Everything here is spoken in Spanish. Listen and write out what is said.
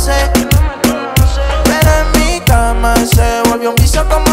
Pero en mi cama se volvió un vicio como